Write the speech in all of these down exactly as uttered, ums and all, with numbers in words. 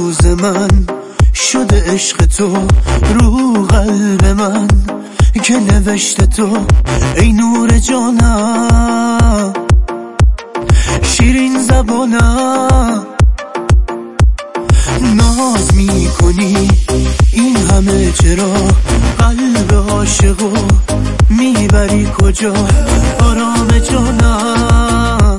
روز من شده عشق تو رو قلب من که نوشته تو ای نور جانم، شیرین زبانم. ناز میکنی این همه چرا، قلب عاشقو میبری کجا؟ آرام جانم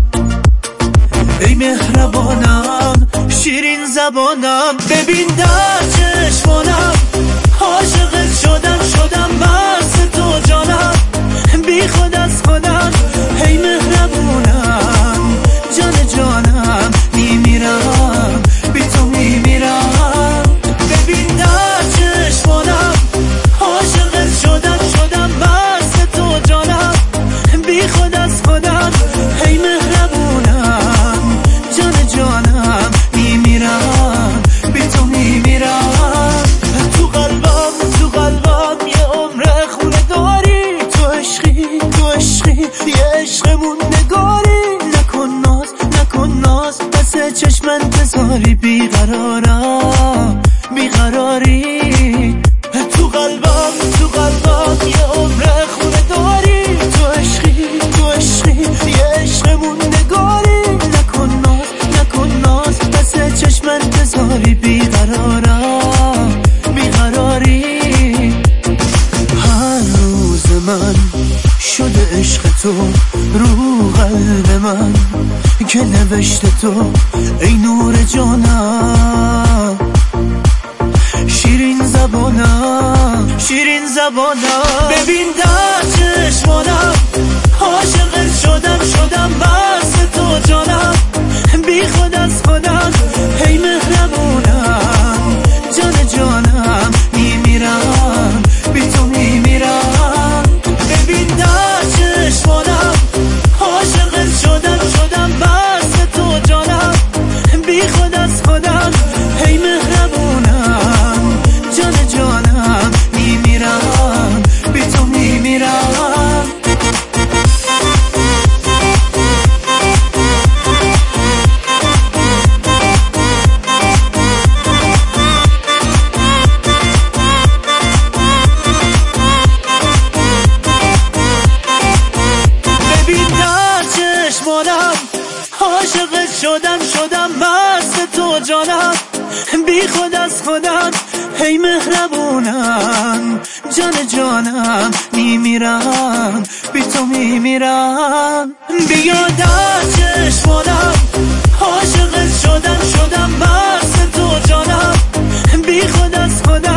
ای مهربانم، شیرین زبانم. ببین در چشمانم عاشقت شدم، شدم مست تو جانم، بی خود از خودم ای مهربونم. جان جانم میمیرم، بی تو میمیرم. ببین در چشمانم عاشقت شدم، شدم مست تو جانم، بی خود از خودم ای مهربونم. جان جانم میمیرم، بی تو میمیرم. تو قلبم تو قلبم یه عمر خونه داری، تو عشقی تو عشقی یه عشقمون نگاری. نکن ناز نکن ناز پس چشمن بذاری، بیقرارم بیقراری. تو قلبم تو قلبم یه عمر خونه داری، تو عشقی تو عشقی یه عشقمون نگاری. نکن ناز نکن ناز پس چشمن بذاری، بیقرارم بیقراری. هر روز من شده عشق تو رو قلب من که نوشته تو ای نور جانم، شیرین زبانم شیرین زبانم. ببین در چشمانم عاشقت شدم، شدم مست تو جانم، بی خود از خودم ای مهربونم. جان جانم میمیرم، بی تو میمیرم. ببین در چشمانم عاشقت شدم، شدم مست تو جانم، بی خود از خودم ای مهربونم. جان جانم میمیرم، بی تو میمیرم. عاشقت شدم، شدم مست تو جانم، بی خود از خودم ای مهربونم. جان جانم میمیرم، بی تو میمیرم. بیا در چشمانم عاشقت شدم، شدم مست تو جانم، بی خود از خودم